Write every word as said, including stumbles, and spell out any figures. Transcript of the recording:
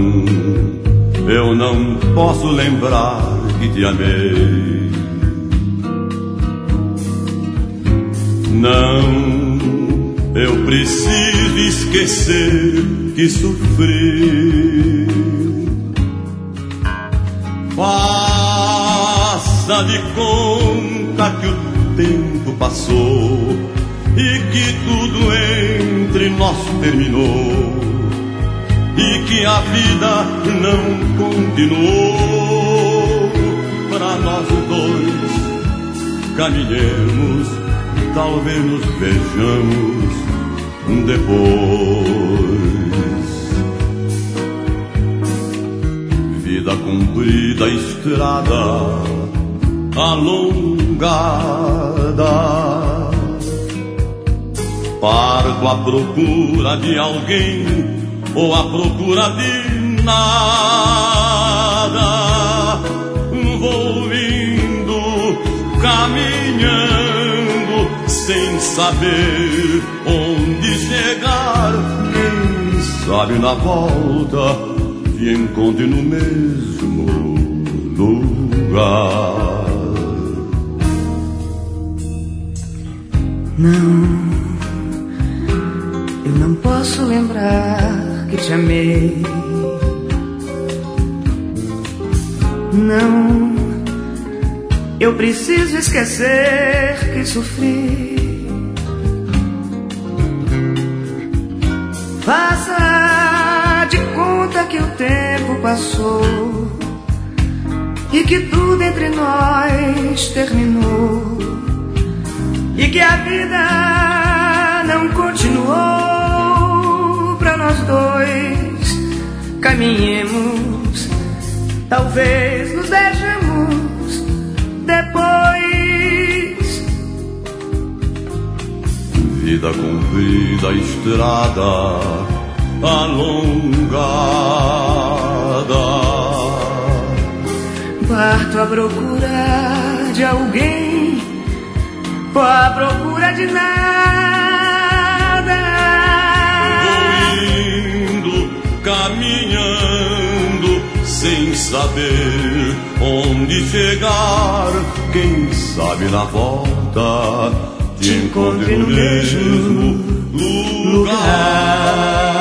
Não, eu não posso lembrar que te amei. Não, eu preciso esquecer que sofri. Faça de conta que o tempo passou e que tudo entre nós terminou e que a vida não continuou. Para nós dois caminhemos, talvez nos vejamos depois. Vida comprida, estrada alongada, parto à procura de alguém ou à procura de nada. Vou indo, caminhando, sem saber onde chegar. Quem sabe na volta te encontre no mesmo lugar. Não, eu não posso lembrar que te amei. Não, eu preciso esquecer que sofri. Faça de conta que o tempo passou e que tudo entre nós terminou e que a vida não continuou. Para nós dois caminhemos, talvez nos vejamos depois. Vida comprida, estrada alongada, parto à procura de alguém ou à procura de nada. Vou indo, caminhando, sem saber onde chegar. Quem sabe na volta te encontre no mesmo lugar.